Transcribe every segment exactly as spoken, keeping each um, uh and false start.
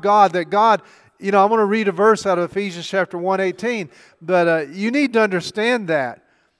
God, that God, you know, I want to read a verse out of Ephesians chapter one eighteen, but uh, you need to understand that.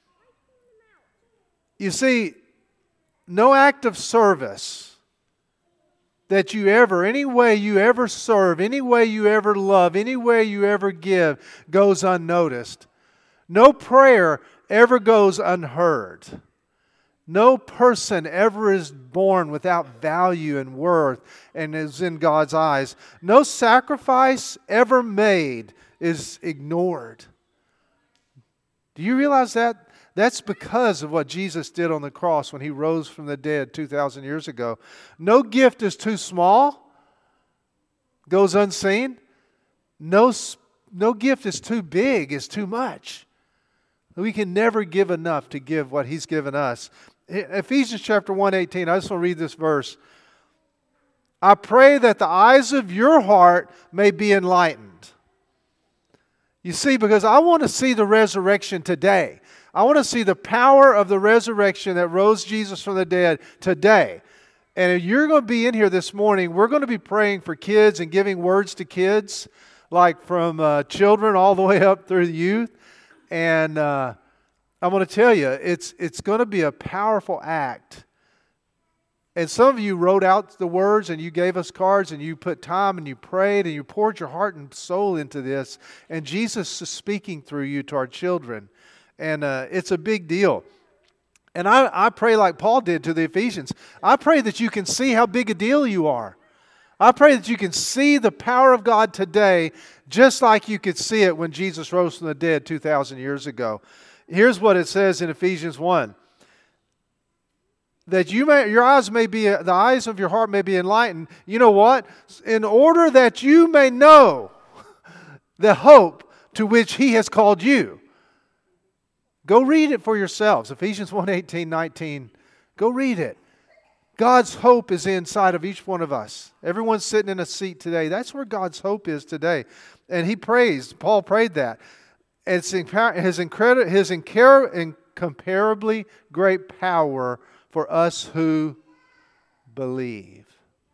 You see, no act of service that you ever, any way you ever serve, any way you ever love, any way you ever give goes unnoticed. No prayer ever goes unheard. No person ever is born without value and worth and is in God's eyes. No sacrifice ever made is ignored. Do you realize that? That's because of what Jesus did on the cross when He rose from the dead two thousand years ago. No gift is too small, goes unseen. No, no gift is too big, is too much. We can never give enough to give what He's given us. Ephesians chapter one eighteen, I just want to read this verse. I pray that the eyes of your heart may be enlightened. You see, because I want to see the resurrection today. I want to see the power of the resurrection that rose Jesus from the dead today. And if you're going to be in here this morning, we're going to be praying for kids and giving words to kids, like from uh, children all the way up through the youth. And uh, I'm going to tell you, it's it's going to be a powerful act. And some of you wrote out the words and you gave us cards and you put time and you prayed and you poured your heart and soul into this. And Jesus is speaking through you to our children. And uh, it's a big deal. And I, I pray like Paul did to the Ephesians. I pray that you can see how big a deal you are. I pray that you can see the power of God today just like you could see it when Jesus rose from the dead two thousand years ago. Here's what it says in Ephesians one. That you may, your eyes may be, the eyes of your heart may be enlightened. You know what? In order that you may know the hope to which He has called you. Go read it for yourselves. Ephesians one eighteen, nineteen. Go read it. God's hope is inside of each one of us. Everyone's sitting in a seat today. That's where God's hope is today. And he prays, Paul prayed that. It's his, incredible, his incomparably great power for us who believe.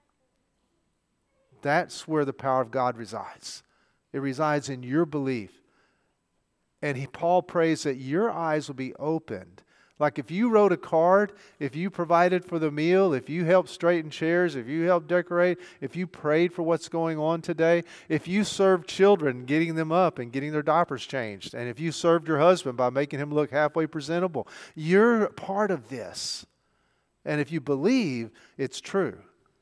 That's where the power of God resides. It resides in your belief. And he, Paul prays that your eyes will be opened. Like if you wrote a card, if you provided for the meal, if you helped straighten chairs, if you helped decorate, if you prayed for what's going on today, if you served children, getting them up and getting their diapers changed, and if you served your husband by making him look halfway presentable, you're part of this. And if you believe, it's true.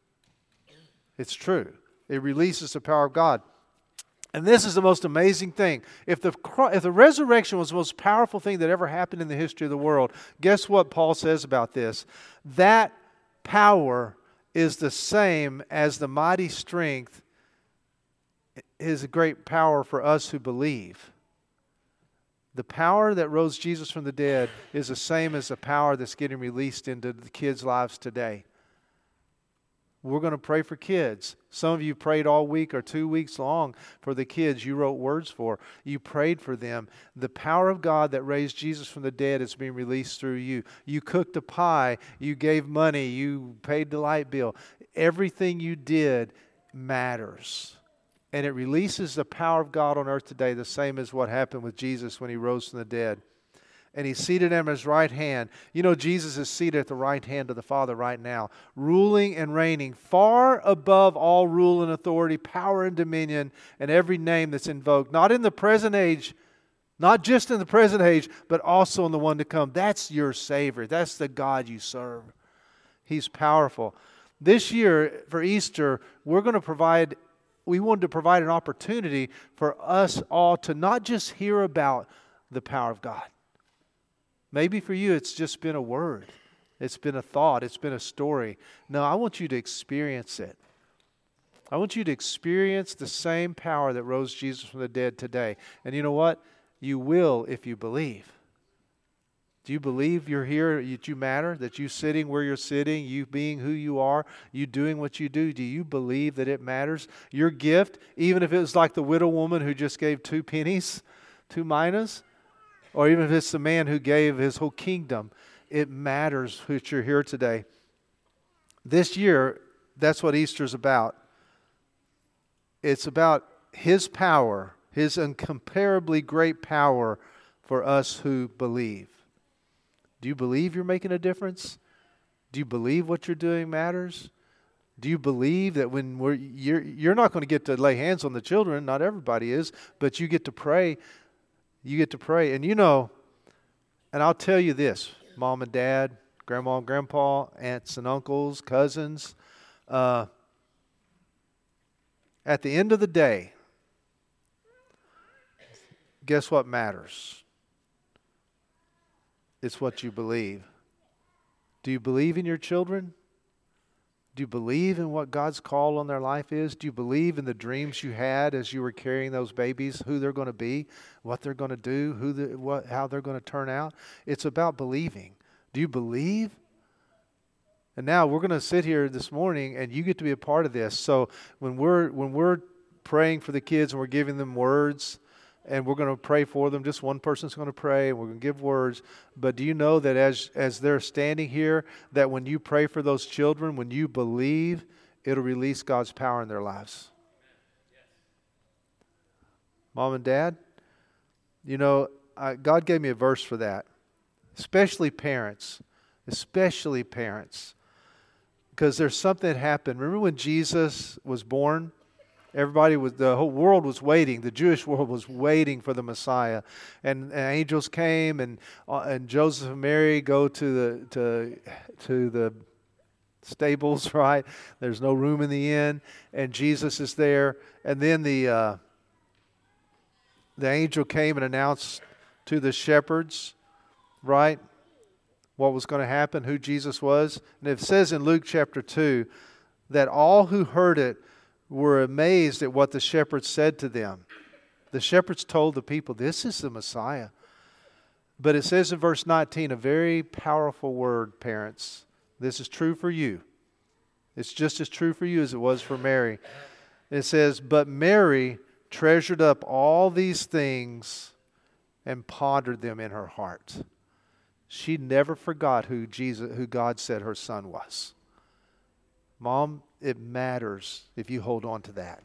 It's true. It releases the power of God. And this is the most amazing thing. If the, if the resurrection was the most powerful thing that ever happened in the history of the world, guess what Paul says about this? That power is the same as the mighty strength is a great power for us who believe. The power that rose Jesus from the dead is the same as the power that's getting released into the kids' lives today. We're going to pray for kids. Some of you prayed all week or two weeks long for the kids you wrote words for. You prayed for them. The power of God that raised Jesus from the dead is being released through you. You cooked a pie. You gave money. You paid the light bill. Everything you did matters. And it releases the power of God on earth today, the same as what happened with Jesus when He rose from the dead. And He's seated at His right hand. You know, Jesus is seated at the right hand of the Father right now, ruling and reigning far above all rule and authority, power and dominion, and every name that's invoked. Not in the present age, not just in the present age, but also in the one to come. That's your Savior. That's the God you serve. He's powerful. This year, for Easter, we're going to provide, we wanted to provide an opportunity for us all to not just hear about the power of God. Maybe for you it's just been a word. It's been a thought. It's been a story. No, I want you to experience it. I want you to experience the same power that rose Jesus from the dead today. And you know what? You will if you believe. Do you believe you're here, that you matter, that you sitting where you're sitting, you being who you are, you doing what you do? Do you believe that it matters? Your gift, even if it was like the widow woman who just gave two pennies, two minas, or even if it's the man who gave his whole kingdom, it matters that you're here today. This year, that's what Easter's about. it's about His power, His incomparably great power for us who believe. Do you believe you're making a difference? Do you believe what you're doing matters? Do you believe that when we're, you're, you're not going to get to lay hands on the children, not everybody is, but you get to pray, you get to pray. And you know, and I'll tell you this, mom and dad, grandma and grandpa, aunts and uncles, cousins, uh, at the end of the day, guess what matters? It's what you believe. Do you believe in your children? Do you believe in what God's call on their life is? Do you believe in the dreams you had as you were carrying those babies, who they're going to be, what they're going to do, who the, what, how they're going to turn out? It's about believing. Do you believe? And now we're going to sit here this morning, and you get to be a part of this. So when we're when we're praying for the kids and we're giving them words, and we're going to pray for them. Just one person's going to pray, and we're going to give words. But do you know that as, as they're standing here, that when you pray for those children, when you believe, it'll release God's power in their lives? Mom and Dad, you know, I, God gave me a verse for that. Especially parents. Especially parents. Because there's something that happened. Remember when Jesus was born? Everybody was, the whole world was waiting. The Jewish world was waiting for the Messiah, and, and angels came, and uh, and Joseph and Mary go to the to to the stables. Right, there's no room in the inn, and Jesus is there, and then the uh, the angel came and announced to the shepherds, right, what was going to happen, who Jesus was, and it says in Luke chapter two that all who heard it were amazed at what the shepherds said to them. The shepherds told the people, this is the Messiah. But it says in verse nineteen, a very powerful word, parents. This is true for you. It's just as true for you as it was for Mary. It says, but Mary treasured up all these things and pondered them in her heart. She never forgot who Jesus, who God said her son was. Mom, it matters if you hold on to that.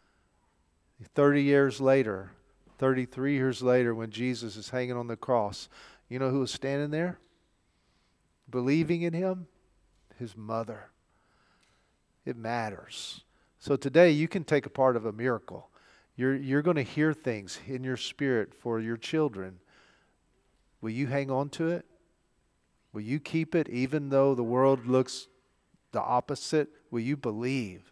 thirty years later, thirty-three years later, when Jesus is hanging on the cross, you know who was standing there? Believing in Him? His mother. It matters. So today you can take a part of a miracle. You're, you're going to hear things in your spirit for your children. Will you hang on to it? Will you keep it even though the world looks the opposite? Will you believe?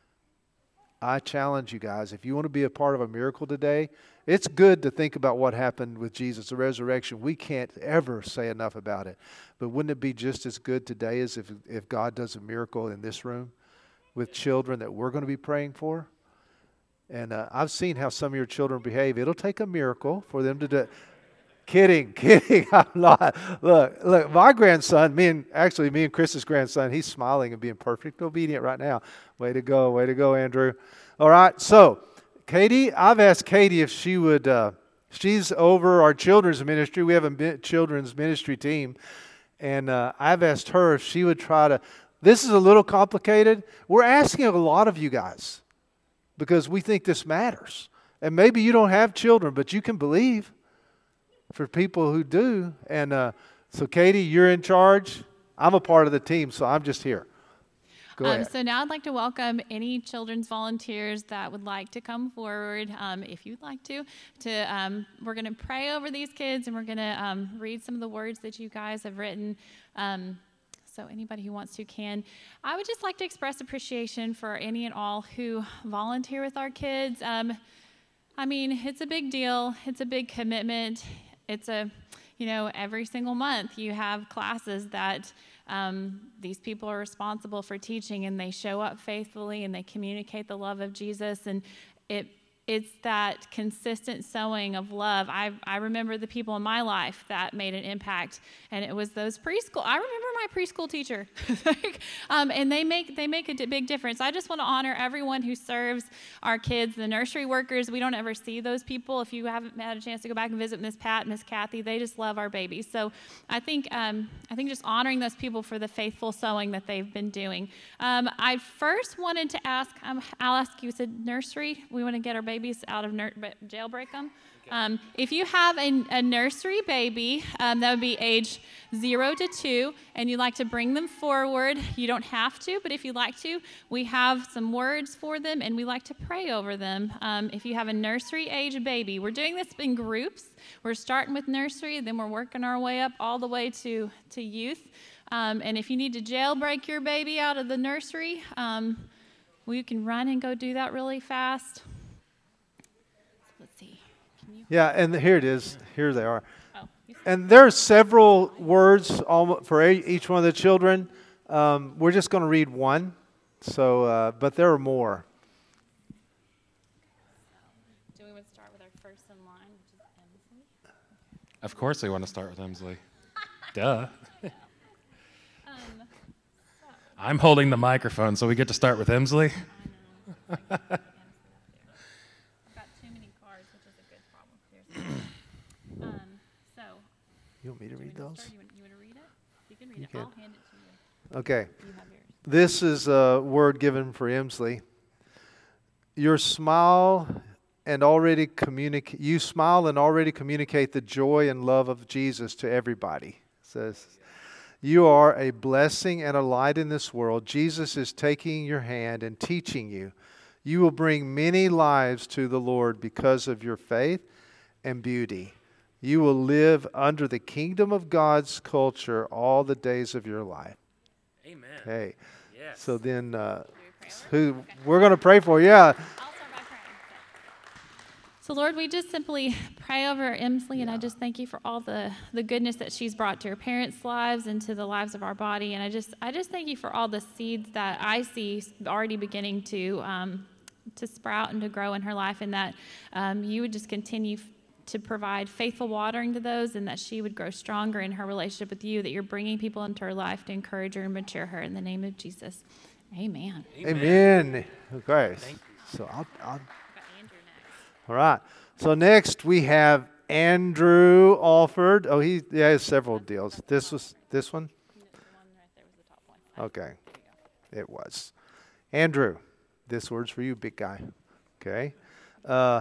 I challenge you guys, if you want to be a part of a miracle today, it's good to think about what happened with Jesus, the resurrection. We can't ever say enough about it. But wouldn't it be just as good today as if, if God does a miracle in this room with children that we're going to be praying for? And uh, I've seen how some of your children behave. It'll take a miracle for them to do. Kidding, kidding. I'm not. Look, look, my grandson, me and actually me and Chris's grandson, he's smiling and being perfect obedient right now. Way to go, way to go, Andrew. All right, so Katie, I've asked Katie if she would, uh, she's over our children's ministry. We have a children's ministry team. And uh, I've asked her if she would try to, this is a little complicated. We're asking a lot of you guys because we think this matters. And maybe you don't have children, but you can believe. For people who do. And uh, so, Katie, you're in charge. I'm a part of the team, so I'm just here. Go um, ahead. So now I'd like to welcome any children's volunteers that would like to come forward, um, if you'd like to. To um, we're going to pray over these kids, and we're going to um, read some of the words that you guys have written. Um, so anybody who wants to can. I would just like to express appreciation for any and all who volunteer with our kids. Um, I mean, it's a big deal. It's a big commitment. It's a, you know, every single month you have classes that um, these people are responsible for teaching, and they show up faithfully and they communicate the love of Jesus. And it it's that consistent sowing of love. I I remember the people in my life that made an impact, and it was those preschool. I remember my preschool teacher. um, and they make they make a d- big difference. I just want to honor everyone who serves our kids, the nursery workers. We don't ever see those people. If you haven't had a chance to go back and visit Miss Pat, Miss Kathy, they just love our babies. So I think um, I think just honoring those people for the faithful sewing that they've been doing. Um, I first wanted to ask, um, I'll ask you, said nursery. We want to get our babies out of ner- jailbreak them. Um, if you have a, a nursery baby, um, that would be age zero to two, and you'd like to bring them forward, you don't have to, but if you'd like to, we have some words for them, and we like to pray over them. Um, if you have a nursery age baby, we're doing this in groups. We're starting with nursery, then we're working our way up all the way to, to youth. Um, and if you need to jailbreak your baby out of the nursery, um, we can run and go do that really fast. Let's see. Yeah, and here it is. Here they are. Oh, and there are several words for each one of the children. Um, we're just going to read one. So, uh, but there are more. Do we want to start with our first in line, which is Emsley? Of course we want to start with Emsley. Duh. um, so. I'm holding the microphone, so we get to start with Emsley. I know. I've got too many cards, which is a good problem. um, so. You want me to read you want those? To you, want, you want to read it? You can read You it. can. I'll hand it to you. Okay. You have yours. This is a word given for Emsley. Your smile and already communicate. You smile and already communicate the joy and love of Jesus to everybody. It says, you are a blessing and a light in this world. Jesus is taking your hand and teaching you. You will bring many lives to the Lord because of your faith and beauty. You will live under the kingdom of God's culture all the days of your life. Amen. Okay. Yes. So then, uh, pray over who Okay. we're going to pray for? Yeah. I'll start by praying. So, Lord, we just simply pray over Emsley, and I just thank you for all the, the goodness that she's brought to her parents' lives and to the lives of our body. And I just I just thank you for all the seeds that I see already beginning to um, to sprout and to grow in her life, and that um, you would just continue to provide faithful watering to those, and that she would grow stronger in her relationship with you, that you're bringing people into her life to encourage her and mature her. In the name of Jesus, amen. Amen. Amen. Okay. So I'll, I'll. Got Andrew next. All right. So next we have Andrew Alford. Oh, he yeah, he has several deals. This was this one. The one right there was the top one. Okay. It was. Andrew, this word's for you, big guy. Okay. Uh,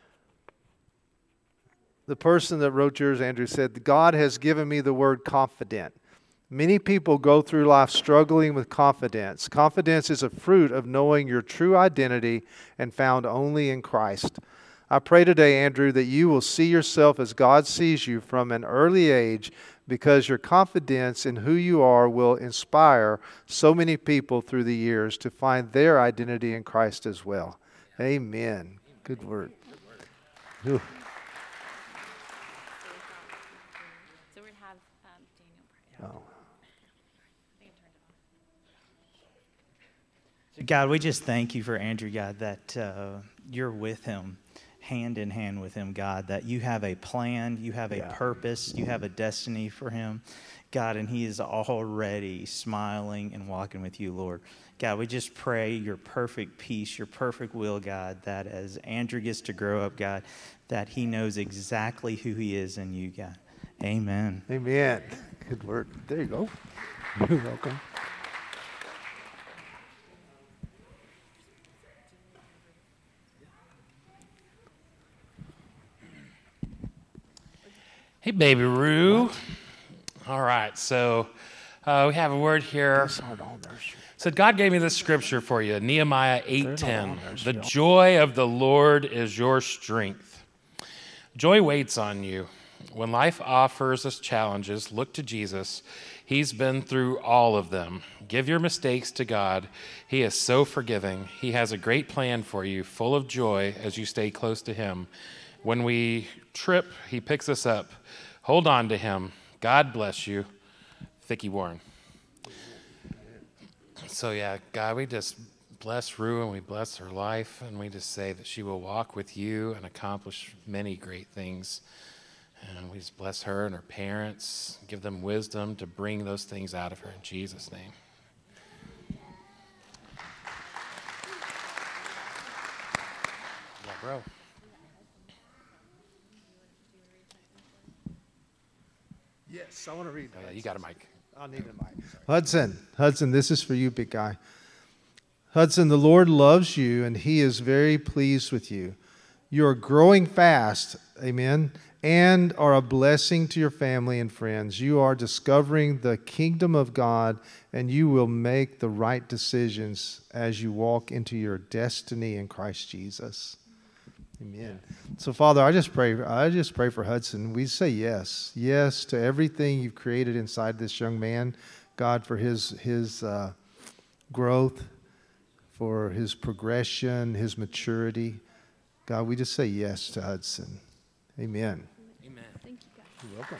the person that wrote yours, Andrew, said, God has given me the word confident. Many people go through life struggling with confidence. Confidence is a fruit of knowing your true identity and found only in Christ. I pray today, Andrew, that you will see yourself as God sees you from an early age, because your confidence in who you are will inspire so many people through the years to find their identity in Christ as well. Amen. Good word. Ooh. So we're going to have um, Daniel pray. Oh. I think I turned it off. So God, we just thank you for Andrew, God, that uh, you're with him, hand in hand with him, God, that you have a plan, you have a Yeah. purpose, you have a destiny for him, God, and he is already smiling and walking with you, Lord. God, we just pray your perfect peace, your perfect will, God, that as Andrew gets to grow up, God, that he knows exactly who he is in you, God. Amen. Amen. Good word. There you go. You're welcome. Hey, baby Roo. All right, so uh, we have a word here. These aren't all nursery. So God gave me this scripture for you, Nehemiah eight They're ten. not all nursery. The joy of the Lord is your strength. Joy waits on you. When life offers us challenges, look to Jesus. He's been through all of them. Give your mistakes to God. He is so forgiving. He has a great plan for you, full of joy as you stay close to him. When we trip, he picks us up. Hold on to him. God bless you. Vicki Warren. So yeah, God, we just bless Rue and we bless her life, and we just say that she will walk with you and accomplish many great things. And we just bless her and her parents, give them wisdom to bring those things out of her in Jesus' name. Yeah, bro. Yes, I want to read Oh, that. yeah, you got a mic. I'll need a mic. Hudson, Hudson, this is for you, big guy. Hudson, the Lord loves you, and he is very pleased with you. You are growing fast, amen, and are a blessing to your family and friends. You are discovering the kingdom of God, and you will make the right decisions as you walk into your destiny in Christ Jesus. Amen. So, Father, I just pray. I just pray for Hudson. We say yes, yes to everything you've created inside this young man, God, for his his uh, growth, for his progression, his maturity. God, we just say yes to Hudson. Amen. Amen. Thank you, guys. You're welcome.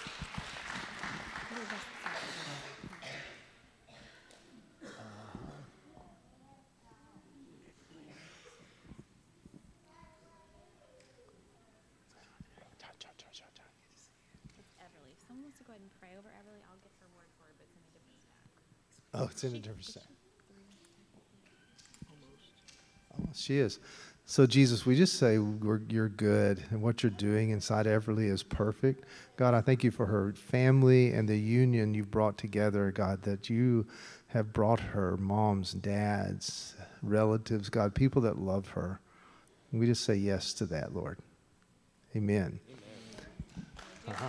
Everly. If someone wants to go ahead and pray over Everly, I'll get her word for her, but it's in a different stack. Oh, it's in a different stack. Oh, she is. So, Jesus, we just say we're, you're good, and what you're doing inside Everly is perfect. God, I thank you for her family and the union you've brought together, God, that you have brought her moms, dads, relatives, God, people that love her. We just say yes to that, Lord. Amen. Uh-huh.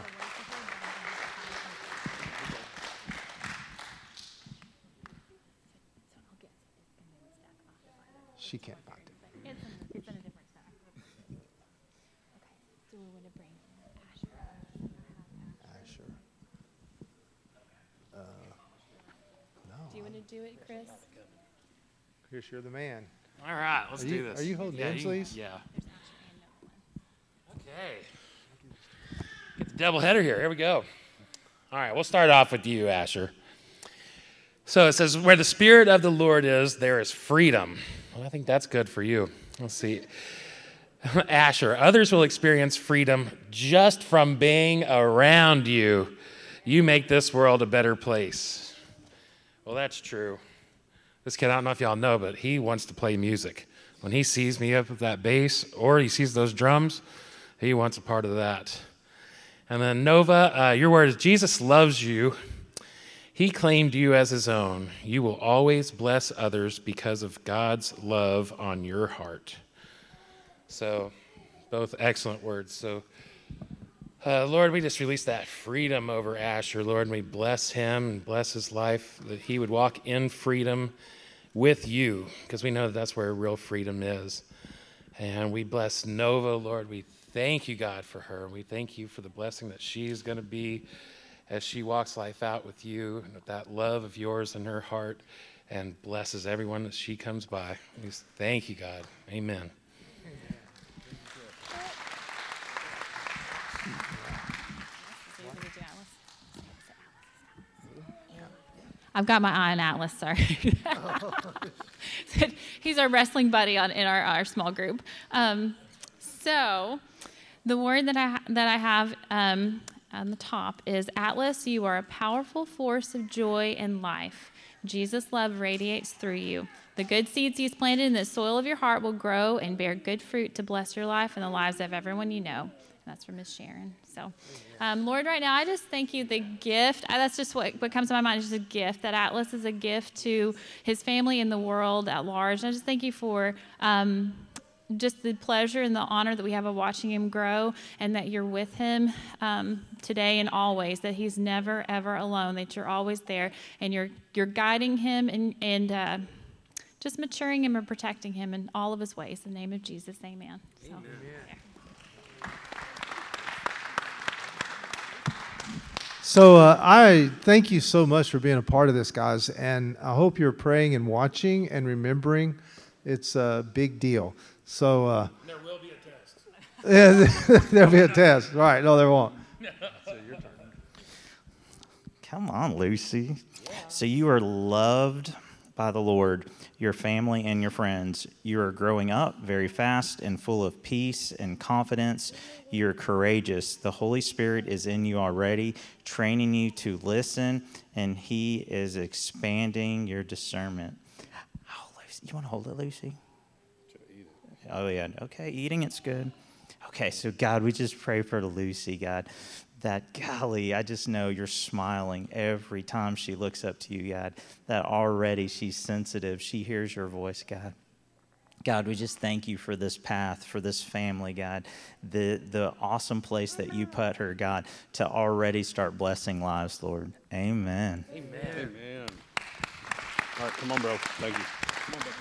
She can't find it. It's in, it's in a different stack. Okay. So we want to bring Asher. Asher. Uh, no. Do you want to do it, Chris? Chris, you're the man. All right, let's Are do you- this. are you holding yeah, Inslee's? Yeah. There's Asher and Nolan. Okay. Get the double header here. Here we go. All right, we'll start off with you, Asher. So it says, where the Spirit of the Lord is, there is freedom. Well, I think that's good for you. Let's see. Asher, others will experience freedom just from being around you. You make this world a better place. Well, that's true. This kid, I don't know if y'all know, but he wants to play music. When he sees me up with that bass or he sees those drums, he wants a part of that. And then Nova, uh, your word is Jesus loves you. He claimed you as his own. You will always bless others because of God's love on your heart. So, both excellent words. So, uh, Lord, we just release that freedom over Asher, Lord, and we bless him and bless his life, that he would walk in freedom with you, because we know that that's where real freedom is. And we bless Nova, Lord. We thank you, God, for her. We thank you for the blessing that she's going to be as she walks life out with you and with that love of yours in her heart and blesses everyone that she comes by. We just thank you, God. Amen. I've got my eye on Atlas, sorry. He's our wrestling buddy on, in our, our small group. Um, so the word that I, that I have um, on the top is, Atlas, you are a powerful force of joy and life. Jesus' love radiates through you. The good seeds he's planted in the soil of your heart will grow and bear good fruit to bless your life and the lives of everyone you know. That's from Miss Sharon. So, um, Lord, right now, I just thank you, the gift. I, that's just what, what comes to my mind is just a gift, that Atlas is a gift to his family and the world at large. And I just thank you for um, just the pleasure and the honor that we have of watching him grow, and that you're with him um, today and always, that he's never, ever alone, that you're always there, and you're you're guiding him and, and uh, just maturing him and protecting him in all of his ways. In the name of Jesus, amen. So, Amen. yeah. So uh, I thank you so much for being a part of this, guys, and I hope you're praying and watching and remembering. It's a big deal. So uh, There will be a test. yeah, there'll be a test. Right? No, there won't. So your turn. Come on, Lucy. So you are loved by the Lord. your family, and your friends. You are growing up very fast and full of peace and confidence. You're courageous. The Holy Spirit is in you already, training you to listen, and He is expanding your discernment. Oh, Lucy, you want to hold it, Lucy? Oh, yeah. Okay, eating it's good. Okay, so God, we just pray for Lucy, God, that, golly, I just know you're smiling every time she looks up to you, God, that already she's sensitive. She hears your voice, God. God, we just thank you for this path, for this family, God, the the awesome place that you put her, God, to already start blessing lives, Lord. Amen. Amen. Amen. All right, come on, bro. Thank you. Come on, bro.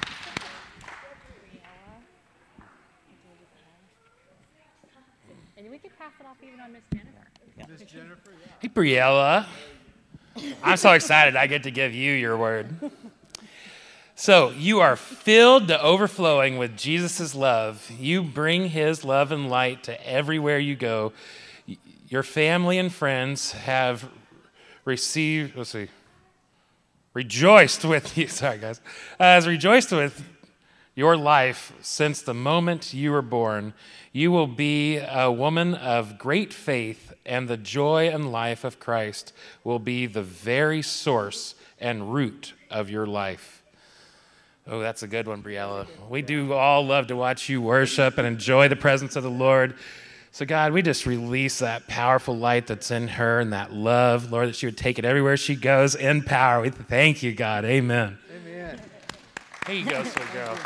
And we could pass it off even on Miss Jennifer. Miss Jennifer, yeah. Hey, Briella. I'm so excited I get to give you your word. So you are filled to overflowing with Jesus' love. You bring his love and light to everywhere you go. Your family and friends have received, let's see, rejoiced with you, sorry guys, has rejoiced with your life since the moment you were born. You will be a woman of great faith, and the joy and life of Christ will be the very source and root of your life. Oh, that's a good one, Briella. We do all love to watch you worship and enjoy the presence of the Lord. So, God, we just release that powerful light that's in her and that love, Lord, that she would take it everywhere she goes in power. We thank you, God. Amen. Amen. Here you go, sweet girl.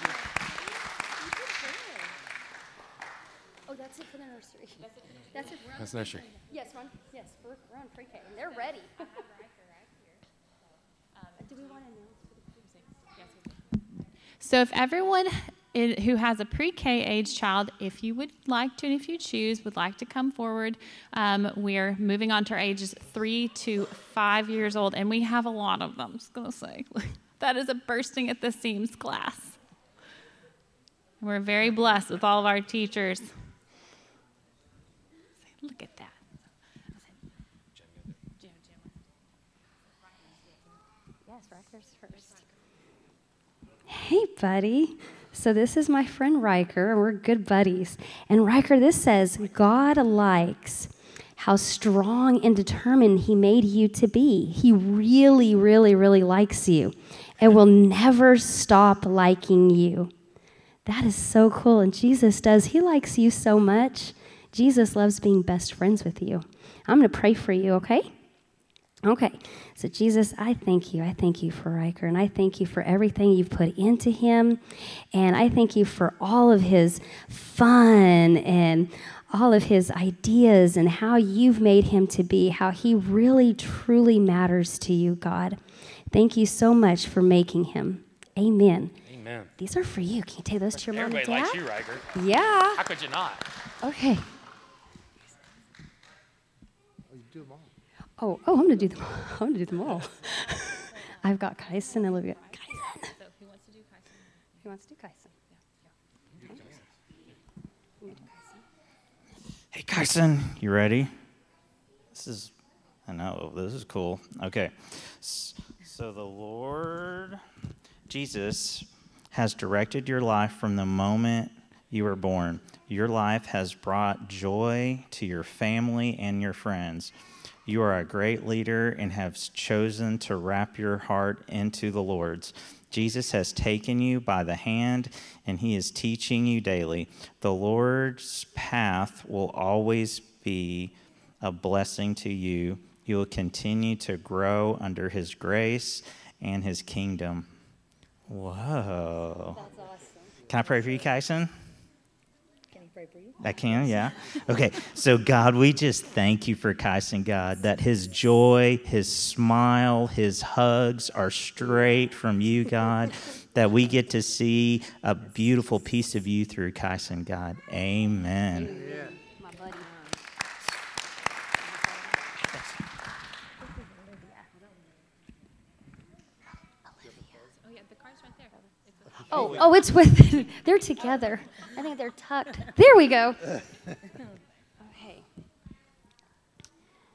Oh, that's it for the nursery. That's it. That's nursery. Yes, we're on, yes, we're, we're on pre-K, and they're ready. Do we want to announce? So if everyone in, who has a pre-K age child, if you would like to and if you choose, would like to come forward, um, we're moving on to our ages three to five years old, and we have a lot of them, I'm just going to say. That is a bursting at the seams class. We're very blessed with all of our teachers. Look at that. Yes, Riker's first. Hey, buddy. So this is my friend Riker, and we're good buddies. And Riker, this says, God likes how strong and determined he made you to be. He really, really, really likes you and will never stop liking you. That is so cool. And Jesus does. He likes you so much. Jesus loves being best friends with you. I'm going to pray for you, okay? Okay, so Jesus, I thank you. I thank you for Riker, and I thank you for everything you've put into him, and I thank you for all of his fun and all of his ideas and how you've made him to be, how he really, truly matters to you, God. Thank you so much for making him. Amen. Amen. These are for you. Can you take those to your mom and Everybody dad? likes you, Riker. Yeah. How could you not? Okay. Oh, you do them all. Oh, oh, I'm gonna do them. I'm gonna do them all. I've got Kyson and Olivia. Kyson. So who wants to do Kyson? Who wants to do Kyson? Hey, Kyson, you ready? This is, I know, this is cool. Okay. So the Lord Jesus has directed your life from the moment you were born. Your life has brought joy to your family and your friends. You are a great leader and have chosen to wrap your heart into the Lord's. Jesus has taken you by the hand, and he is teaching you daily. The Lord's path will always be a blessing to you. You will continue to grow under his grace and his kingdom. Whoa. That's awesome. Can I pray for you, Kyson? Can he pray for you? I can, yeah. Okay, so God, we just thank you for Kyson, God, that his joy, his smile, his hugs are straight from you, God, that we get to see a beautiful piece of you through Kyson, God. Amen. Yeah. My buddy. Oh, yeah, the car's right there. It's with Oh, oh, it's with. They're together. I think they're tucked. There we go. Okay.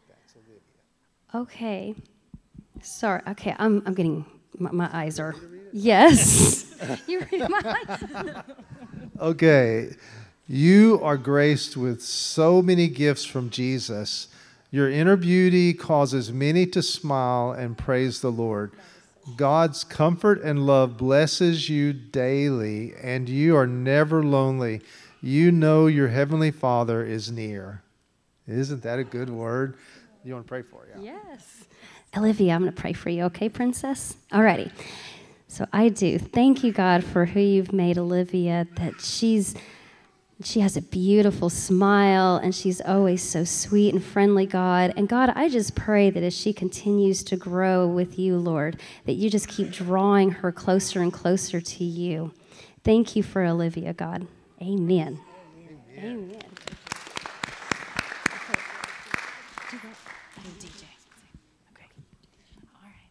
Okay. Sorry. Okay, I'm I'm getting my, my eyes are Yes. You read my mind. Okay. You are graced with so many gifts from Jesus. Your inner beauty causes many to smile and praise the Lord. God's comfort and love blesses you daily, and you are never lonely. You know your Heavenly Father is near. Isn't that a good word? You want to pray for you? Yes. Olivia, I'm going to pray for you, okay, princess? Alrighty. So I do. Thank you, God, for who you've made Olivia, that she's she has a beautiful smile, and she's always so sweet and friendly, God. And God, I just pray that as she continues to grow with you, Lord, that you just keep drawing her closer and closer to you. Thank you for Olivia, God. Amen. Amen. Amen. D J. Okay. All right.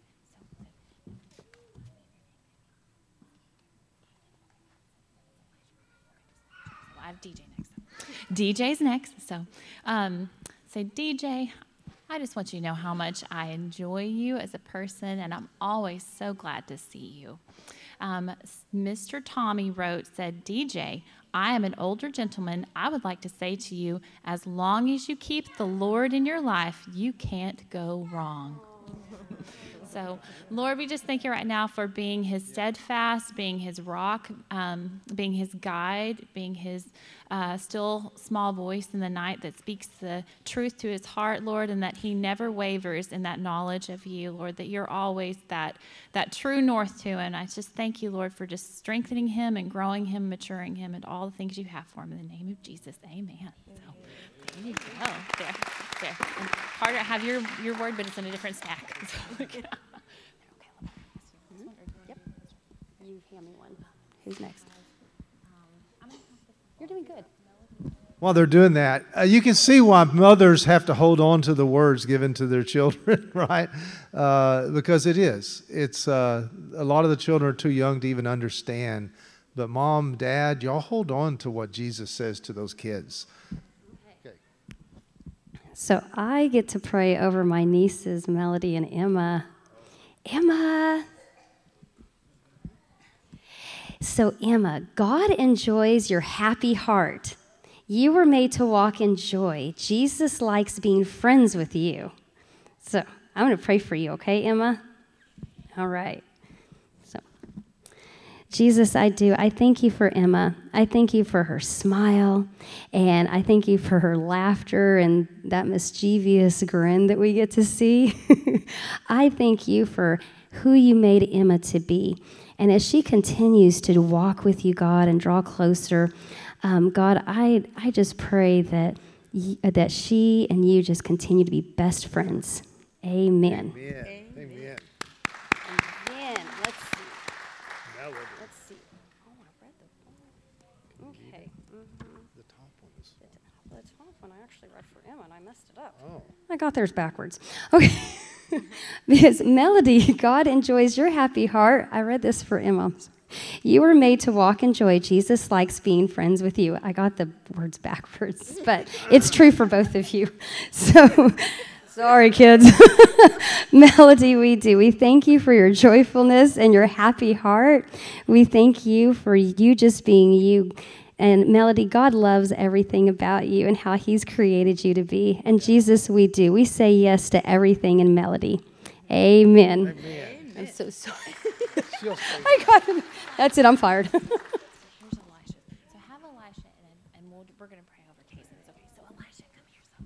So I have D J next. D J's next. So, um, so D J, I just want you to know how much I enjoy you as a person, and I'm always so glad to see you. Um, Mister Tommy wrote, said, D J, I am an older gentleman. I would like to say to you, as long as you keep the Lord in your life, you can't go wrong. So, Lord, we just thank you right now for being his steadfast, being his rock, um, being his guide, being his uh, still small voice in the night that speaks the truth to his heart, Lord, and that he never wavers in that knowledge of you, Lord, that you're always that, that true north to him. And I just thank you, Lord, for just strengthening him and growing him, maturing him, and all the things you have for him. In the name of Jesus, amen. So, there you go. There, there. And Carter, I have your, your word, but it's in a different stack. So, okay. Yep. You hand me one. Who's next? You're doing good. While they're doing that, uh, you can see why mothers have to hold on to the words given to their children, right? Uh, because it is. It's uh, a lot of the children are too young to even understand. But mom, dad, y'all hold on to what Jesus says to those kids. Okay. So I get to pray over my nieces, Melody and Emma. Emma. So Emma, God enjoys your happy heart. You were made to walk in joy. Jesus likes being friends with you. So I'm going to pray for you, okay, Emma? All right. So, Jesus, I do. I thank you for Emma. I thank you for her smile, and I thank you for her laughter and that mischievous grin that we get to see. I thank you for who you made Emma to be. And as she continues to walk with you, God, and draw closer, um, God, I I just pray that y- that she and you just continue to be best friends. Amen. Amen. Amen. Amen. Let's see. Let's see. Oh, I read the poem. Okay. Mm-hmm. The top one is. The top one I actually read for Emma, and I messed it up. Oh. I got theirs backwards. Okay. Because Melody, God enjoys your happy heart. I read this for Emma. You were made to walk in joy. Jesus likes being friends with you. I got the words backwards, but it's true for both of you. So, sorry, kids. Melody, we do. We thank you for your joyfulness and your happy heart. We thank you for you just being you. And Melody, God loves everything about you and how he's created you to be. And Jesus, we do. We say yes to everything in Melody. Amen. Amen. I'm so sorry. I got it. That's it. I'm fired. Here's Elisha. So have Elisha, and, and we'll, we're going to pray over Casey. It's okay. So Elisha, come here. So,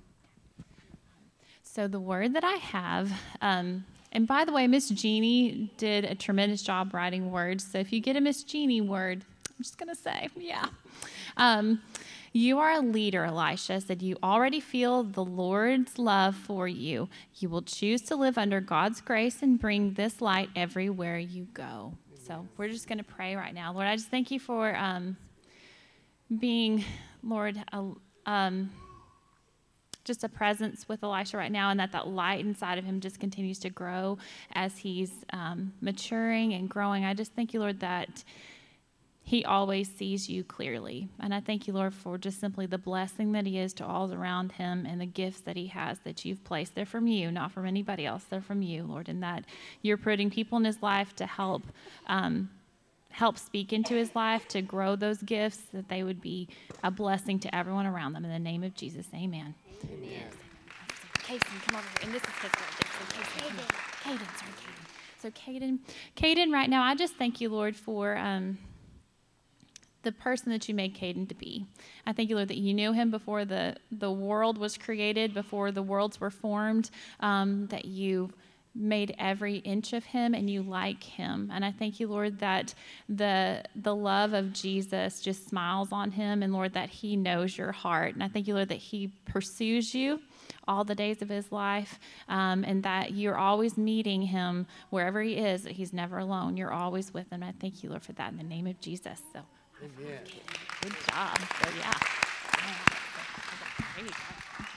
so the word that I have, um, and by the way, Miss Jeannie did a tremendous job writing words. So if you get a Miss Jeannie word, I'm just going to say, yeah. Um, you are a leader, Elisha said. You already feel the Lord's love for you. You will choose to live under God's grace and bring this light everywhere you go. So we're just going to pray right now. Lord, I just thank you for um, being, Lord, a, um, just a presence with Elisha right now, and that that light inside of him just continues to grow as he's um, maturing and growing. I just thank you, Lord, that he always sees you clearly. And I thank you, Lord, for just simply the blessing that he is to all around him and the gifts that he has that you've placed. They're from you, not from anybody else. They're from you, Lord, and that you're putting people in his life to help um, help speak into his life, to grow those gifts, that they would be a blessing to everyone around them. In the name of Jesus, amen. Amen. Kason, come over here. And this is his birthday. So Kason, come on. Caden, sorry, Caden. So Caden, Caden, right now, I just thank you, Lord, for um, the person that you made Caden to be. I thank you, Lord, that you knew him before the, the world was created, before the worlds were formed, um, that you made every inch of him and you like him. And I thank you, Lord, that the the love of Jesus just smiles on him, and Lord, that he knows your heart. And I thank you, Lord, that he pursues you all the days of his life, um, and that you're always meeting him wherever he is, that he's never alone. You're always with him. And I thank you, Lord, for that in the name of Jesus. So, amen. Good job. So, yeah. There you go.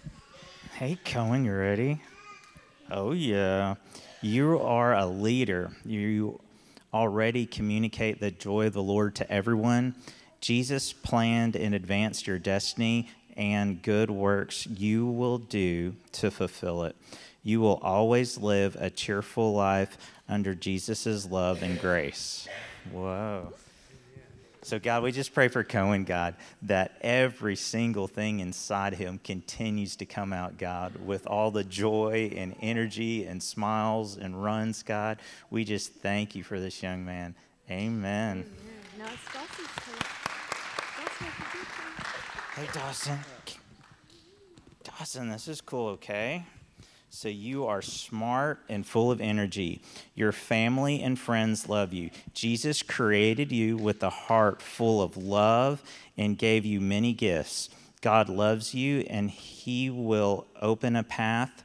Hey, Cohen, you ready? Oh, yeah. You are a leader. You already communicate the joy of the Lord to everyone. Jesus planned and advanced your destiny and good works you will do to fulfill it. You will always live a cheerful life under Jesus' love and grace. Whoa. So, God, we just pray for Cohen, God, that every single thing inside him continues to come out, God, with all the joy and energy and smiles and runs, God. We just thank you for this young man. Amen. Amen. Now it's Dawson's turn. Dawson, if you do, Hey, Dawson. Dawson, this is cool, okay? So you are smart and full of energy. Your family and friends love you. Jesus created you with a heart full of love and gave you many gifts. God loves you, and he will open a path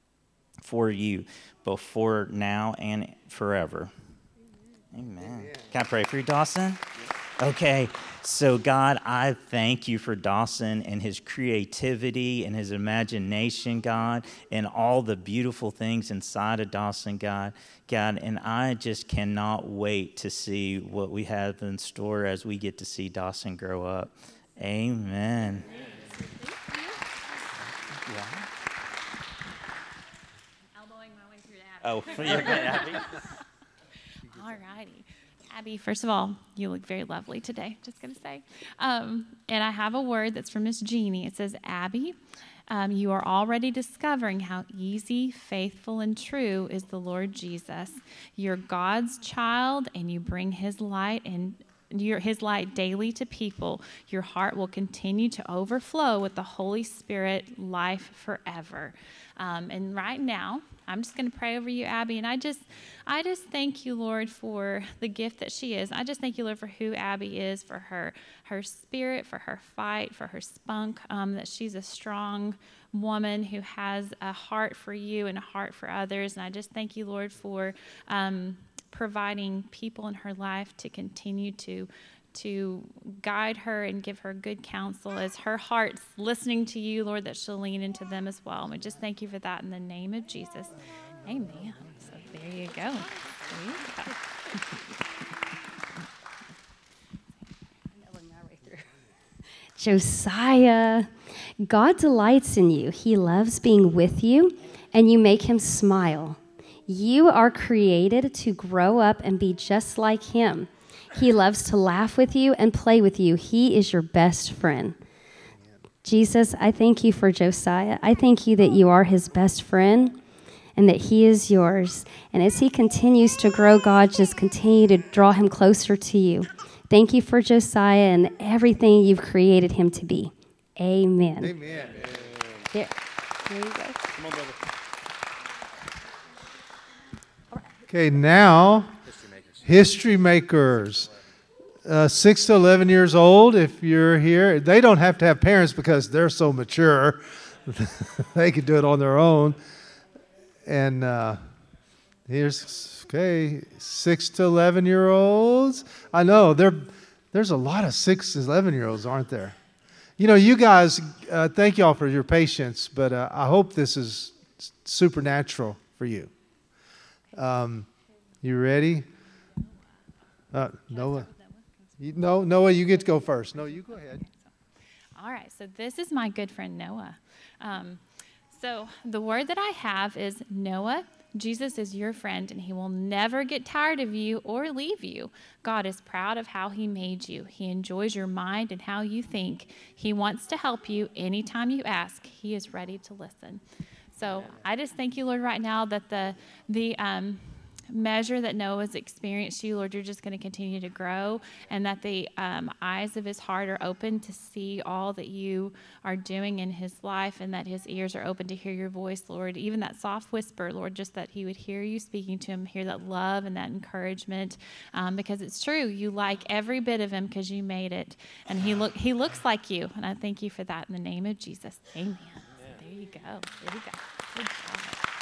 for you before now and forever. Amen. Amen. Can I pray for you, Dawson? Okay, so God, I thank you for Dawson and his creativity and his imagination, God, and all the beautiful things inside of Dawson, God. God, and I just cannot wait to see what we have in store as we get to see Dawson grow up. Amen. Yeah. Elbowing my way through that. Oh, you're good, Abby. All righty. Abby, first of all, you look very lovely today, just going to say. Um, and I have a word that's from Miss Jeannie. It says, Abby, um, you are already discovering how easy, faithful, and true is the Lord Jesus. You're God's child, and you bring his light and your, his light daily to people. Your heart will continue to overflow with the Holy Spirit life forever. Um, and right now, I'm just going to pray over you, Abby, and I just, I just thank you, Lord, for the gift that she is. I just thank you, Lord, for who Abby is, for her, her spirit, for her fight, for her spunk. Um, that she's a strong woman who has a heart for you and a heart for others. And I just thank you, Lord, for um, providing people in her life to continue to. to guide her and give her good counsel as her heart's listening to you, Lord, that she'll lean into them as well. And we just thank you for that in the name of Jesus. Amen. So there you go. There you go. Josiah, God delights in you. He loves being with you, and you make him smile. You are created to grow up and be just like him. He loves to laugh with you and play with you. He is your best friend. Jesus, I thank you for Josiah. I thank you that you are his best friend and that he is yours. And as he continues to grow, God, just continue to draw him closer to you. Thank you for Josiah and everything you've created him to be. Amen. Amen. There, there you go. Come on, brother. Okay, now, history makers. Uh, six to eleven years old, if you're here. They don't have to have parents because they're so mature. They can do it on their own. And uh, here's, okay, six to eleven-year-olds. I know, there, there's a lot of six to eleven-year-olds, aren't there? You know, you guys, uh, thank y'all for your patience, but uh, I hope this is supernatural for you. Um, you ready? Uh, Noah? You, no, Noah, you get to go first. No, you go ahead. All right, so this is my good friend Noah. Um, so the word that I have is Noah. Jesus is your friend, and he will never get tired of you or leave you. God is proud of how he made you. He enjoys your mind and how you think. He wants to help you anytime you ask. He is ready to listen. So I just thank you, Lord, right now that the the um, measure that Noah's experienced you, Lord, you're just going to continue to grow, and that the um, eyes of his heart are open to see all that you are doing in his life, and that his ears are open to hear your voice, Lord. Even that soft whisper, Lord, just that he would hear you speaking to him, hear that love and that encouragement, um, because it's true. You like every bit of him because you made it, and he look he looks like you, and I thank you for that in the name of Jesus. Amen. So there you go. There you go. Good job.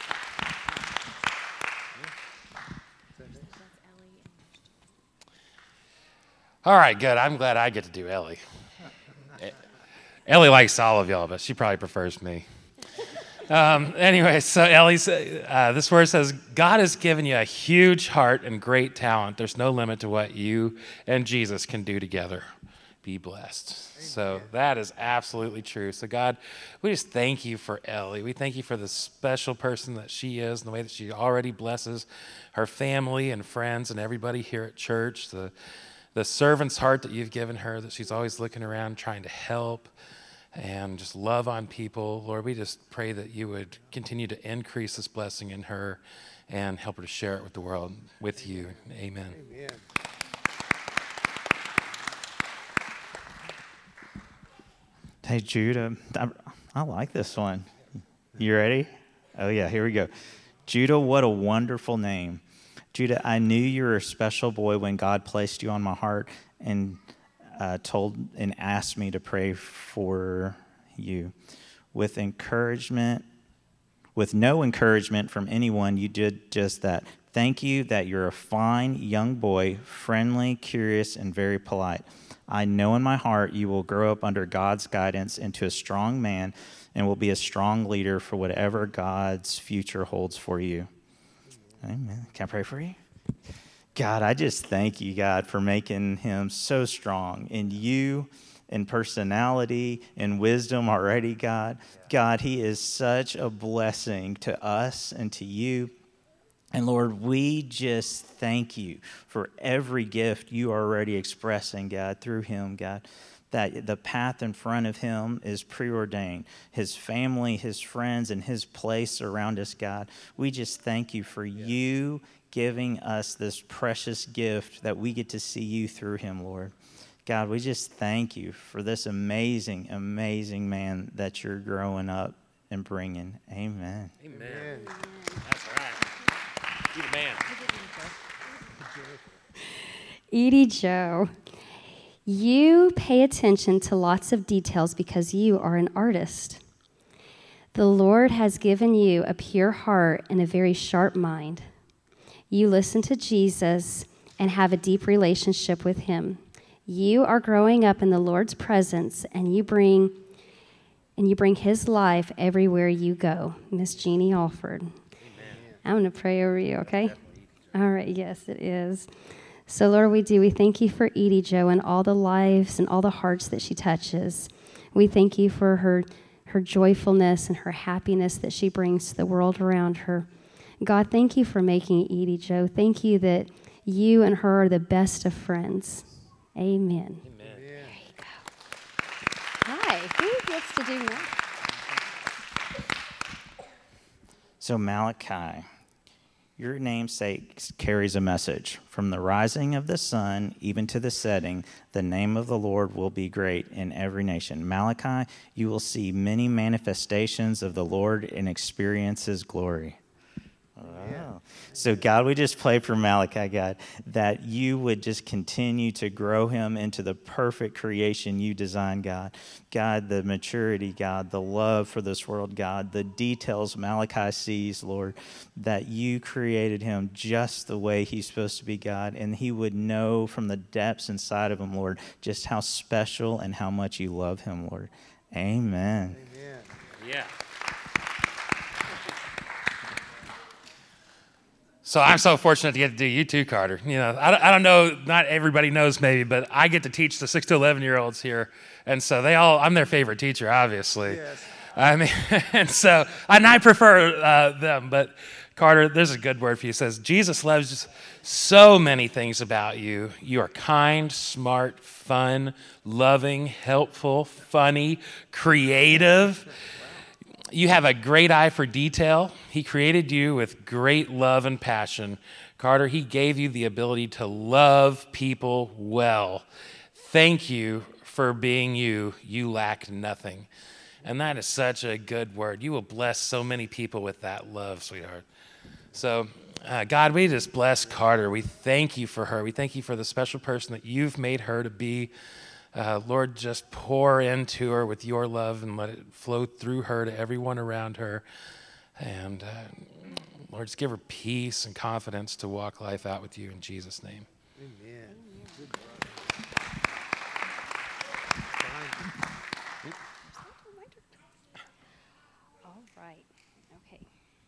All right, good. I'm glad I get to do Ellie. Ellie likes all of y'all, but she probably prefers me. Um, anyway, so Ellie, uh, this word says, God has given you a huge heart and great talent. There's no limit to what you and Jesus can do together. Be blessed. Amen. So that is absolutely true. So God, we just thank you for Ellie. We thank you for the special person that she is and the way that she already blesses her family and friends and everybody here at church. The the servant's heart that you've given her, that she's always looking around trying to help and just love on people. Lord, we just pray that you would continue to increase this blessing in her and help her to share it with the world, with you. Amen. Amen. Hey, Judah, I, I like this one. You ready? Oh, yeah, here we go. Judah, what a wonderful name. Judah, I knew you were a special boy when God placed you on my heart and uh, told and asked me to pray for you. With encouragement, with no encouragement from anyone, you did just that. Thank you that you're a fine young boy, friendly, curious, and very polite. I know in my heart you will grow up under God's guidance into a strong man and will be a strong leader for whatever God's future holds for you. Amen. Can I pray for you? God, I just thank you, God, for making him so strong in you, in personality, in wisdom already, God. God, he is such a blessing to us and to you. And Lord, we just thank you for every gift you are already expressing, God, through him, God. That the path in front of him is preordained. His family, his friends, and his place around us, God. We just thank you for yeah. you giving us this precious gift that we get to see you through him, Lord. God, we just thank you for this amazing, amazing man that you're growing up and bringing. Amen. Amen. Amen. That's right. You're the man. Edie Joe. You pay attention to lots of details because you are an artist. The Lord has given you a pure heart and a very sharp mind. You listen to Jesus and have a deep relationship with him. You are growing up in the Lord's presence, and you bring and you bring his life everywhere you go. Miss Jeannie Alford. Amen. I'm going to pray over you, okay? All right, yes, it is. So, Lord, we do. We thank you for Edie Joe and all the lives and all the hearts that she touches. We thank you for her, her joyfulness and her happiness that she brings to the world around her. God, thank you for making Edie Joe. Thank you that you and her are the best of friends. Amen. Amen. There you go. Hi. Who gets to do what? So, Malachi. Your namesake carries a message. From the rising of the sun even to the setting, the name of the Lord will be great in every nation. Malachi, you will see many manifestations of the Lord and experience his glory. Wow. So, God, we just pray for Malachi, God, that you would just continue to grow him into the perfect creation you designed, God. God, the maturity, God, the love for this world, God, the details Malachi sees, Lord, that you created him just the way he's supposed to be, God, and he would know from the depths inside of him, Lord, just how special and how much you love him, Lord. Amen. Amen. Yeah. So I'm so fortunate to get to do you too, Carter. You know, I, I don't know, not everybody knows maybe, but I get to teach the six to eleven year olds here, and so they all, I'm their favorite teacher, obviously. Yes. I mean, and so, and I prefer uh, them, but Carter, there's a good word for you. It says, Jesus loves so many things about you. You are kind, smart, fun, loving, helpful, funny, creative. You have a great eye for detail. He created you with great love and passion. Carter, he gave you the ability to love people well. Thank you for being you. You lack nothing. And that is such a good word. You will bless so many people with that love, sweetheart. So, uh, God, we just bless Carter. We thank you for her. We thank you for the special person that you've made her to be. Uh, Lord, just pour into her with your love and let it flow through her to everyone around her. And uh, Lord, just give her peace and confidence to walk life out with you in Jesus' name. Amen. All right. Okay.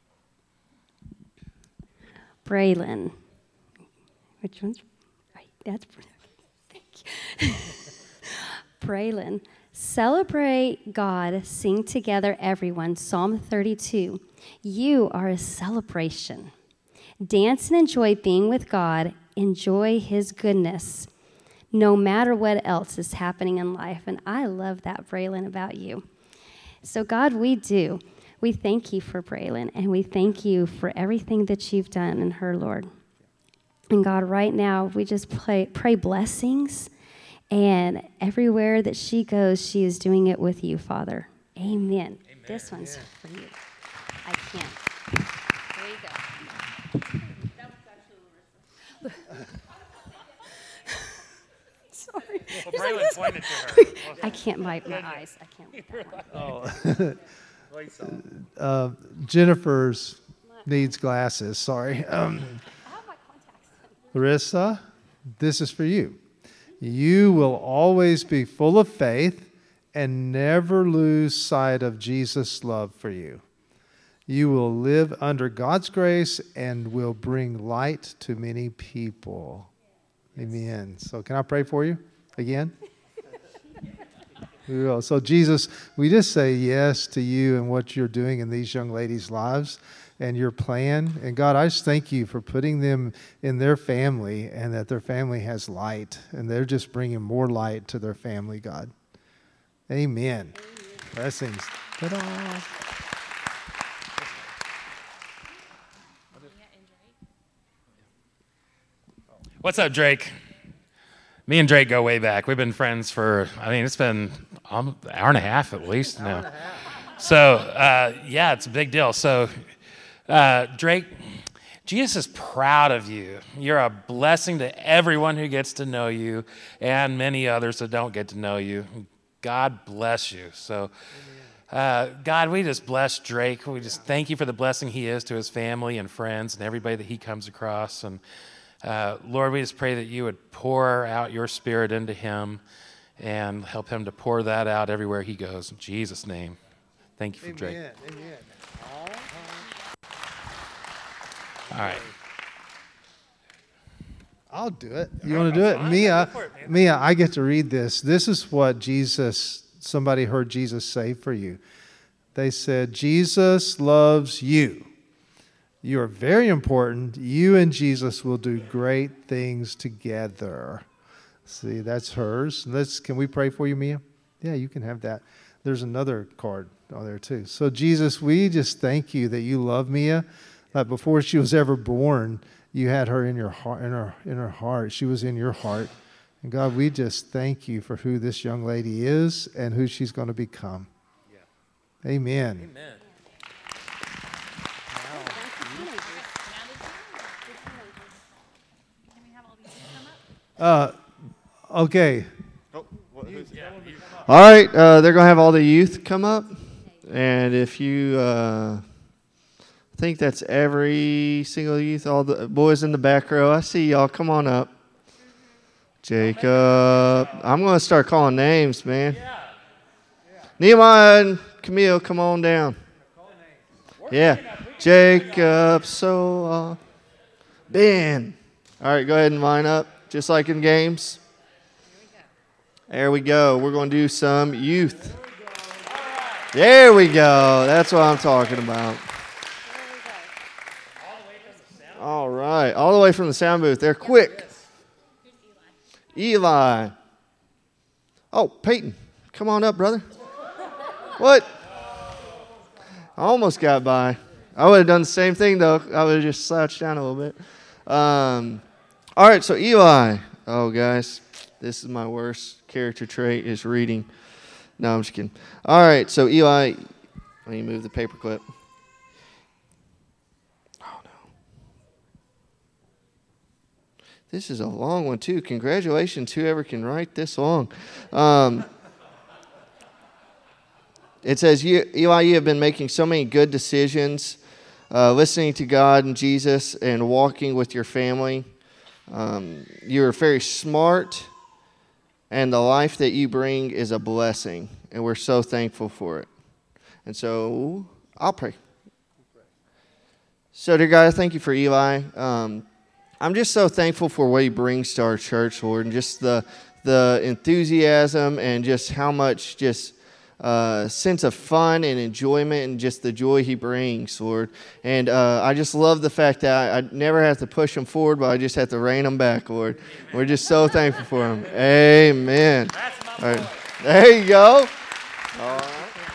Braylon. Which one's right? That's thank you. Braylon. Celebrate God. Sing together, everyone. Psalm thirty-two. You are a celebration. Dance and enjoy being with God. Enjoy his goodness, no matter what else is happening in life. And I love that, Braylon, about you. So, God, we do. We thank you for Braylon, and we thank you for everything that you've done in her, Lord. And, God, right now, we just pray, pray blessings, and everywhere that she goes, she is doing it with you, Father. Amen. Amen. This one's yeah. for you. I can't. There you go. That was actually Larissa. Sorry. Well, Braylon pointed to her. I can't, my, my eyes. I can't with that Oh. one. uh, Jennifer's needs glasses. Sorry. Um, I have my contacts. Larissa, this is for you. You will always be full of faith and never lose sight of Jesus' love for you. You will live under God's grace and will bring light to many people. Amen. So can I pray for you again? We will. So Jesus, we just say yes to you and what you're doing in these young ladies' lives and your plan. And God, I just thank you for putting them in their family and that their family has light. And they're just bringing more light to their family, God. Amen. Amen. Blessings. Ta-da. What's up, Drake? Me and Drake go way back. We've been friends for, I mean, it's been um, an hour and a half at least now. So, uh, yeah, it's a big deal. So, uh, Drake, Jesus is proud of you. You're a blessing to everyone who gets to know you and many others that don't get to know you. God bless you. So, uh, God, we just bless Drake. We just thank you for the blessing he is to his family and friends and everybody that he comes across. And Uh, Lord, we just pray that you would pour out your spirit into him and help him to pour that out everywhere he goes. In Jesus' name. Thank you for Amen. Drake. Amen. All right. I'll do it. You want to do it? Mia, it, Mia, I get to read this. This is what Jesus, somebody heard Jesus say for you. They said, Jesus loves you. You are very important. You and Jesus will do great things together. See, that's hers. Let's. Can we pray for you, Mia? Yeah, you can have that. There's another card on there too. So, Jesus, we just thank you that you love Mia. Like before she was ever born, you had her in your heart. In her, in her heart, she was in your heart. And God, we just thank you for who this young lady is and who she's going to become. Yeah. Amen. Amen. Uh, okay. Oh, what, who's, Yeah. All right, uh, they're going to have all the youth come up. And if you uh, think that's every single youth, all the boys in the back row, I see y'all. Come on up. Jacob. I'm going to start calling names, man. Nehemiah and Camille, come on down. Yeah. Jacob, so... Uh, Ben. All right, go ahead and line up, just like in games. There we go. We're going to do some youth. There we go. That's what I'm talking about. All right, all the way from the sound booth. They're quick. Eli. Oh, Peyton, come on up, brother. What? I almost got by. I would have done the same thing, though. I would have just slouched down a little bit. Um, all right, so Eli. Oh, guys, this is my worst character trait is reading. No, I'm just kidding. All right, so Eli, let me move the paperclip. Oh, no. This is a long one, too. Congratulations, whoever can write this long. Um, it says, Eli, you have been making so many good decisions, uh, listening to God and Jesus and walking with your family. Um, you're very smart, and the life that you bring is a blessing, and we're so thankful for it. And so I'll pray. So, dear God, I thank you for Eli. Um, I'm just so thankful for what he brings to our church, Lord, and just the the enthusiasm and just how much just uh, sense of fun and enjoyment and just the joy he brings, Lord. And uh, I just love the fact that I, I never have to push him forward, but I just have to rein him back, Lord. Amen. We're just so thankful for him. Amen. That's my All right. There you go. All right.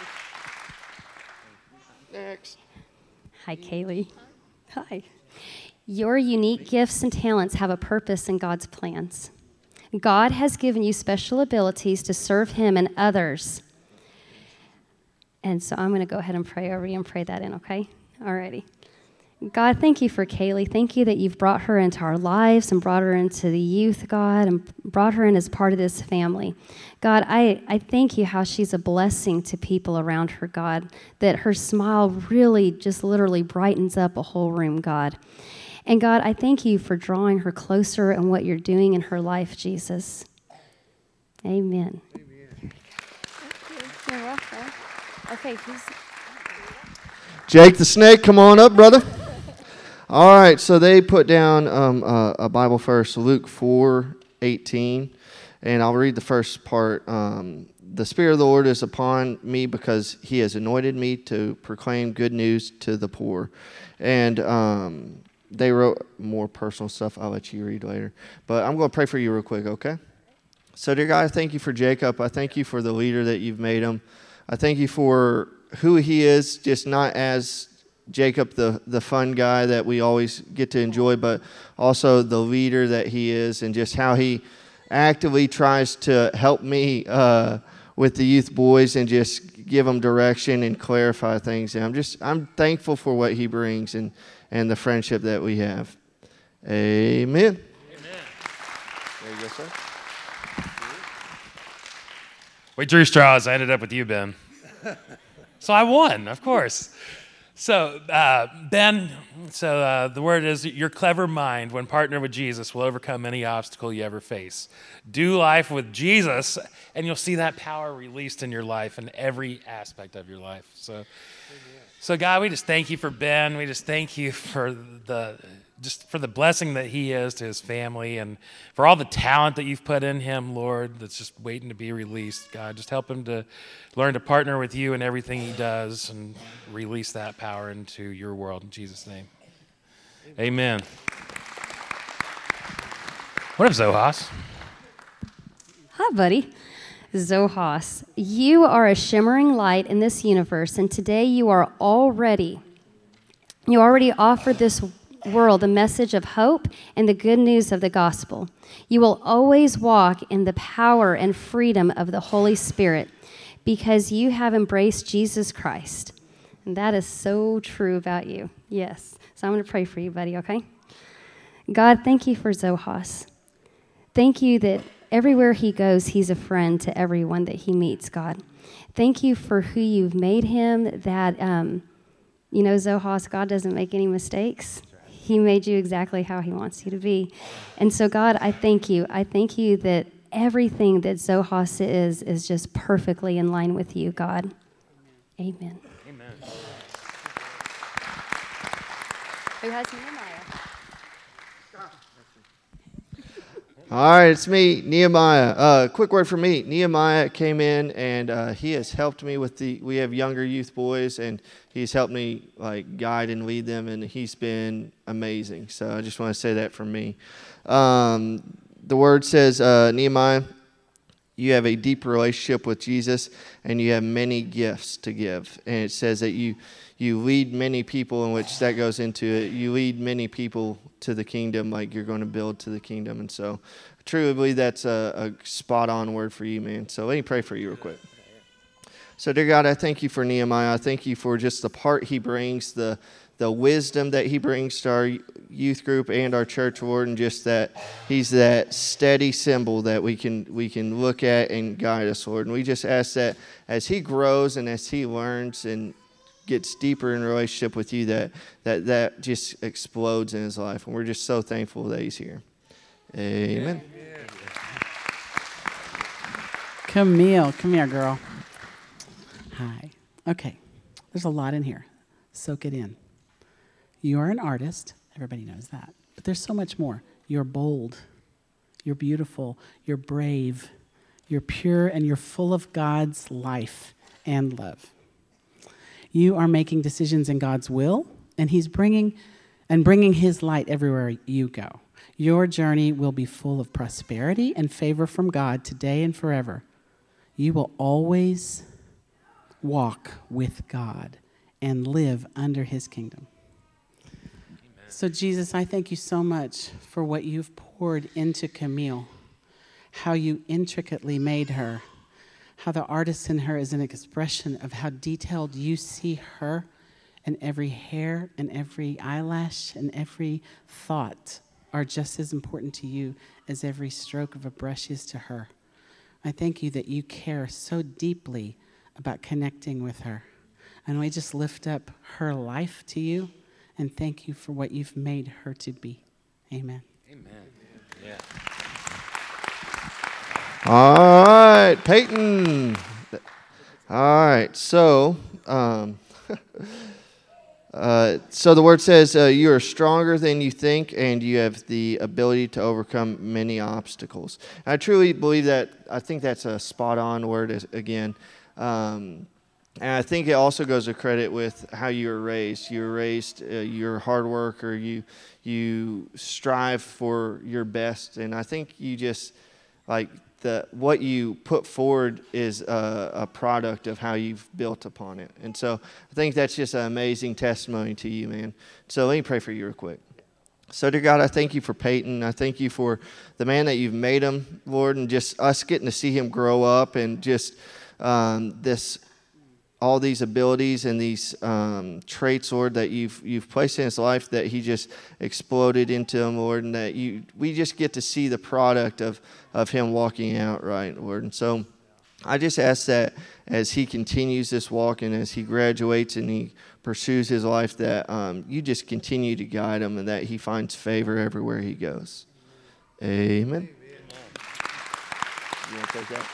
Next. Hi, Kaylee. Hi. Your unique gifts and talents have a purpose in God's plans. God has given you special abilities to serve him and others. And so I'm going to go ahead and pray over you and pray that in, okay? Alrighty. God, thank you for Kaylee. Thank you that you've brought her into our lives and brought her into the youth, God, and brought her in as part of this family. God, I, I thank you how she's a blessing to people around her, God, that her smile really just literally brightens up a whole room, God. And God, I thank you for drawing her closer and what you're doing in her life, Jesus. Amen. Amen. You're welcome. Okay, who's... Jake the Snake, come on up, brother. All right, so they put down um, uh, a Bible verse, Luke four eighteen, and I'll read the first part. Um, the Spirit of the Lord is upon me because he has anointed me to proclaim good news to the poor. And um, they wrote more personal stuff. I'll let you read later. But I'm going to pray for you real quick, okay? So, dear God, I thank you for Jacob. I thank you for the leader that you've made him. I thank you for who he is, just not as Jacob, the, the fun guy that we always get to enjoy, but also the leader that he is and just how he actively tries to help me uh, with the youth boys and just give them direction and clarify things. And I'm just, I'm thankful for what he brings and, and the friendship that we have. Amen. Amen. There you go, sir. We drew straws. I ended up with you, Ben. So I won, of course. So, uh, Ben, so uh, the word is your clever mind, when partnered with Jesus, will overcome any obstacle you ever face. Do life with Jesus, and you'll see that power released in your life in every aspect of your life. So, so God, we just thank you for Ben. We just thank you for the just for the blessing that he is to his family and for all the talent that you've put in him, Lord, that's just waiting to be released. God, just help him to learn to partner with you in everything he does and release that power into your world in Jesus' name. Amen. What up, Zohas? Hi, buddy. Zohas, you are a shimmering light in this universe, and today you are already, you already offered this world a message of hope and the good news of the gospel. You will always walk in the power and freedom of the Holy Spirit because you have embraced Jesus Christ. And that is so true about you. Yes. So I'm going to pray for you, buddy, okay? God, thank you for Zohas. Thank you that everywhere he goes, he's a friend to everyone that he meets, God. Thank you for who you've made him, that, um, you know, Zohas, God doesn't make any mistakes. He made you exactly how he wants you to be. And so, God, I thank you. I thank you that everything that Zohas is, is just perfectly in line with you, God. Amen. Amen. Who has Nehemiah? All right, it's me, Nehemiah. Uh, quick word for me. Nehemiah came in, and uh, he has helped me with the. We have younger youth boys, and he's helped me like guide and lead them, and he's been amazing. So I just want to say that from me. Um, the word says, uh, Nehemiah, you have a deep relationship with Jesus, and you have many gifts to give. And it says that you you lead many people, in which that goes into it. You lead many people to the kingdom, like you're going to build to the kingdom. And so I truly believe that's a, a spot-on word for you, man. So let me pray for you real quick. So, dear God, I thank you for Nehemiah. I thank you for just the part he brings, the the wisdom that he brings to our youth group and our church, Lord, and just that he's that steady symbol that we can we can look at and guide us, Lord. And we just ask that as he grows and as he learns and gets deeper in relationship with you, that that that just explodes in his life. And we're just so thankful that he's here. Amen. Amen. Camille, come here, girl. Hi. Okay. There's a lot in here. Soak it in. You are an artist. Everybody knows that. But there's so much more. You're bold. You're beautiful. You're brave. You're pure, and you're full of God's life and love. You are making decisions in God's will, and he's bringing and bringing his light everywhere you go. Your journey will be full of prosperity and favor from God today and forever. You will always walk with God and live under his kingdom. Amen. So, Jesus, I thank you so much for what you've poured into Camille, how you intricately made her, how the artist in her is an expression of how detailed you see her, and every hair and every eyelash and every thought are just as important to you as every stroke of a brush is to her. I thank you that you care so deeply about connecting with her. And we just lift up her life to you and thank you for what you've made her to be. Amen. Amen. Yeah. All right, Peyton. All right, so um, uh, so the word says uh, you are stronger than you think, and you have the ability to overcome many obstacles. I truly believe that. I think that's a spot-on word as, again. Um, and I think it also goes to credit with how you were raised. You were raised, uh, you're a hard worker, you you strive for your best, and I think you just, like, the what you put forward is a, a product of how you've built upon it. And so I think that's just an amazing testimony to you, man. So let me pray for you real quick. So, dear God, I thank you for Peyton. I thank you for the man that you've made him, Lord, and just us getting to see him grow up and just um, this all these abilities and these um, traits, Lord, that you've you've placed in his life, that he just exploded into him, Lord, and that you we just get to see the product of, of him walking out right, Lord. And so I just ask that as he continues this walk and as he graduates and he pursues his life, that um, you just continue to guide him and that he finds favor everywhere he goes. Amen. Amen. You want to take that?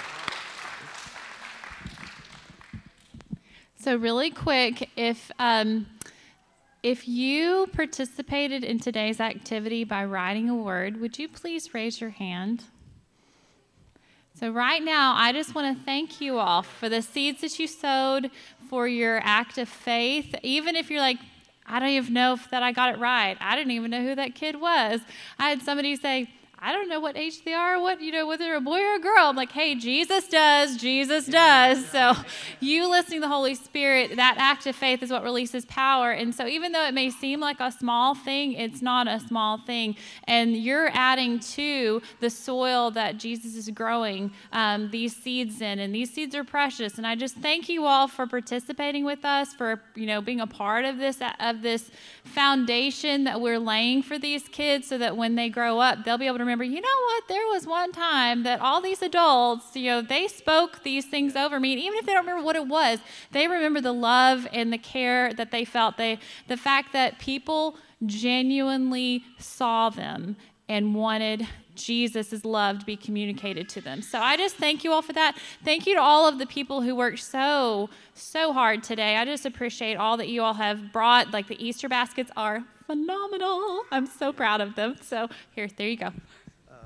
So really quick, if um, if you participated in today's activity by writing a word, would you please raise your hand? So right now, I just want to thank you all for the seeds that you sowed, for your act of faith. Even if you're like, I don't even know if that I got it right. I didn't even know who that kid was. I had somebody say, I don't know what age they are, what, you know, whether they're a boy or a girl. I'm like, hey, Jesus does, Jesus does. So you listening to the Holy Spirit, that act of faith is what releases power. And so even though it may seem like a small thing, it's not a small thing. And you're adding to the soil that Jesus is growing um, these seeds in. And these seeds are precious. And I just thank you all for participating with us, for, you know, being a part of this, of this foundation that we're laying for these kids, so that when they grow up, they'll be able to remember, you know what, there was one time that all these adults, you know, they spoke these things over me. And even if they don't remember what it was, they remember the love and the care that they felt. They, the fact that people genuinely saw them and wanted Jesus' love to be communicated to them. So I just thank you all for that. Thank you to all of the people who worked so, so hard today. I just appreciate all that you all have brought. Like the Easter baskets are phenomenal. I'm so proud of them. So here, there you go.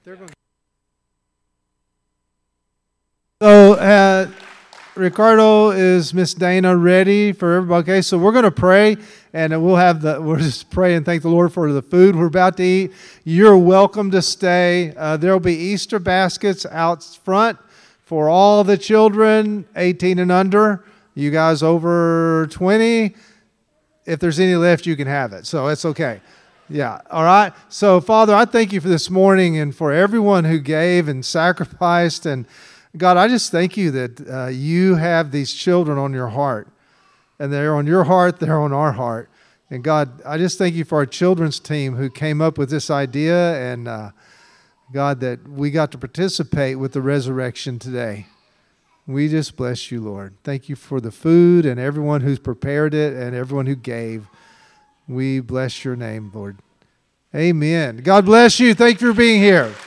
So, uh, Ricardo, is Miss Dana ready for everybody? Okay, so we're going to pray, and we'll have the. We'll just pray and thank the Lord for the food we're about to eat. You're welcome to stay. Uh, there'll be Easter baskets out front for all the children, eighteen and under. You guys over twenty, if there's any left, you can have it. So it's okay. Yeah, all right. So, Father, I thank you for this morning and for everyone who gave and sacrificed. And God, I just thank you that uh, you have these children on your heart. And they're on your heart, they're on our heart. And God, I just thank you for our children's team who came up with this idea. And uh, God, that we got to participate with the resurrection today. We just bless you, Lord. Thank you for the food and everyone who's prepared it and everyone who gave. We bless your name, Lord. Amen. God bless you. Thank you for being here.